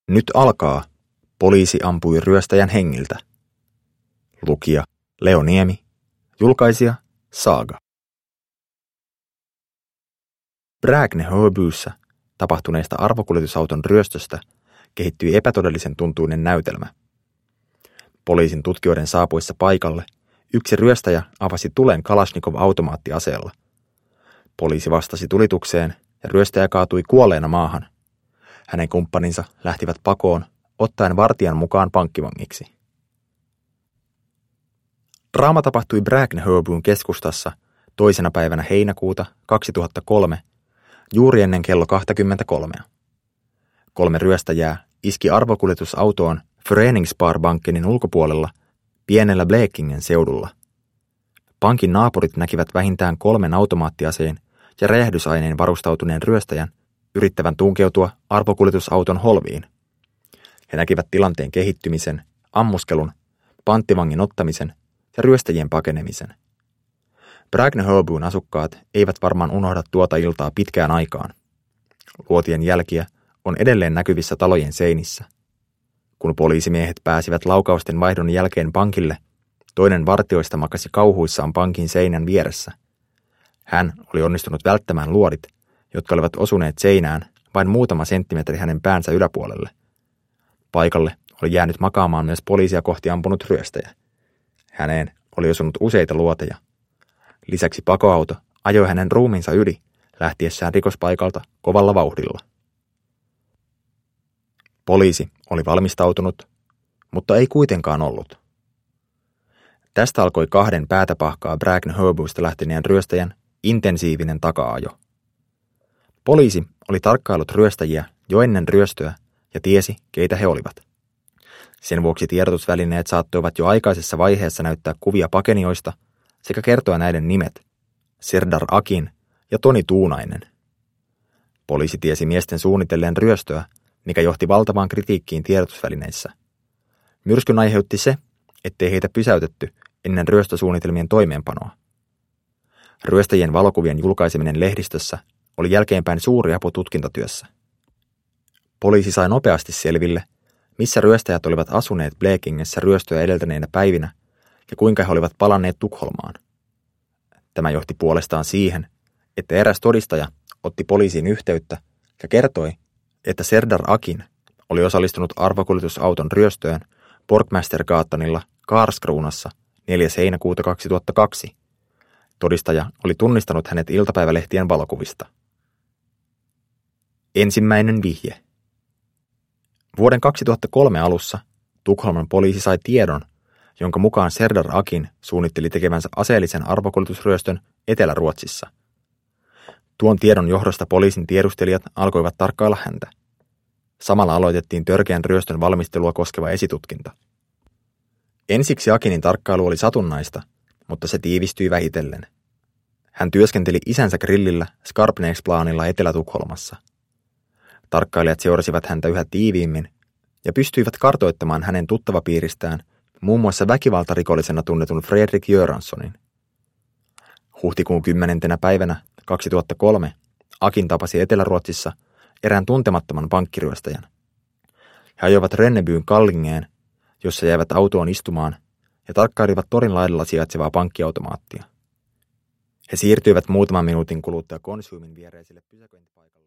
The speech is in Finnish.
Nyt alkaa. Poliisi ampui ryöstäjän hengiltä. Lukija Leo Niemi. Julkaisija Saaga. Bräkne-Höbyssä tapahtuneesta arvokuljetusauton ryöstöstä kehittyi epätodellisen tuntuinen näytelmä. Poliisin tutkijoiden saapuessa paikalle yksi ryöstäjä avasi tulen Kalashnikov-automaattiaseella. Poliisi vastasi tulitukseen ja ryöstäjä kaatui kuolleena maahan. Hänen kumppaninsa lähtivät pakoon, ottaen vartijan mukaan pankkivangiksi. Draama tapahtui Bräkne-Höbyn keskustassa 2. päivänä heinäkuuta 2003, juuri ennen kello 23. 3 ryöstäjää iski arvokuljetusautoon Föreningssparbankenin ulkopuolella pienellä Blekingen seudulla. Pankin naapurit näkivät vähintään 3 automaattiaseen ja räjähdysaineen varustautuneen ryöstäjän yrittävän tunkeutua arvokuljetusauton holviin. He näkivät tilanteen kehittymisen, ammuskelun, panttivangin ottamisen ja ryöstäjien pakenemisen. Bräkne-Höbyn asukkaat eivät varmaan unohda tuota iltaa pitkään aikaan. Luotien jälkiä on edelleen näkyvissä talojen seinissä. Kun poliisimiehet pääsivät laukausten vaihdon jälkeen pankille, toinen vartijoista makasi kauhuissaan pankin seinän vieressä. Hän oli onnistunut välttämään luodit, jotka olivat osuneet seinään vain muutama senttimetri hänen päänsä yläpuolelle. Paikalle oli jäänyt makaamaan myös poliisia kohti ampunut ryöstäjä. Häneen oli osunut useita luoteja. Lisäksi pakoauto ajoi hänen ruumiinsa yli lähtiessään rikospaikalta kovalla vauhdilla. Poliisi oli valmistautunut, mutta ei kuitenkaan ollut. Tästä alkoi 2 päätä pahkaa Bräkne-Höbystä lähteneen ryöstäjän intensiivinen taka-ajo. Poliisi oli tarkkaillut ryöstäjiä jo ennen ryöstöä ja tiesi, keitä he olivat. Sen vuoksi tiedotusvälineet saattoivat jo aikaisessa vaiheessa näyttää kuvia pakenijoista sekä kertoa näiden nimet, Serdar Akin ja Toni Tuunainen. Poliisi tiesi miesten suunnitelleen ryöstöä, mikä johti valtavaan kritiikkiin tiedotusvälineissä. Myrskyn aiheutti se, ettei heitä pysäytetty ennen ryöstösuunnitelmien toimeenpanoa. Ryöstäjien valokuvien julkaiseminen lehdistössä oli jälkeenpäin suuri apu tutkintatyössä. Poliisi sai nopeasti selville, missä ryöstäjät olivat asuneet Blekingessä ryöstöä edeltäneinä päivinä ja kuinka he olivat palanneet Tukholmaan. Tämä johti puolestaan siihen, että eräs todistaja otti poliisiin yhteyttä ja kertoi, että Serdar Akin oli osallistunut arvokuljetusauton ryöstöön Borgmästergatanilla Karlskronassa 4. heinäkuuta 2002. Todistaja oli tunnistanut hänet iltapäivälehtien valokuvista. Ensimmäinen vihje. Vuoden 2003 alussa Tukholman poliisi sai tiedon, jonka mukaan Serdar Akin suunnitteli tekevänsä aseellisen arvokuljetusryöstön Etelä-Ruotsissa. Tuon tiedon johdosta poliisin tiedustelijat alkoivat tarkkailla häntä. Samalla aloitettiin törkeän ryöstön valmistelua koskeva esitutkinta. Ensiksi Akinin tarkkailu oli satunnaista, mutta se tiivistyi vähitellen. Hän työskenteli isänsä grillillä Skarpnäcksplanilla Etelä-Tukholmassa. Tarkkailijat seurasivat häntä yhä tiiviimmin ja pystyivät kartoittamaan hänen tuttavapiiristään muun muassa väkivaltarikollisena tunnetun Fredrik Göranssonin. Huhtikuun 10. päivänä 2003 Akin tapasi Etelä-Ruotsissa erään tuntemattoman pankkiryöstäjän. He ajoivat Rennebyn Kallingeen, jossa jäivät autoon istumaan ja tarkkailivat torin laidalla sijaitsevaa pankkiautomaattia. He siirtyivät muutaman minuutin kuluttua Konsumin viereiselle pysäköintipaikalle.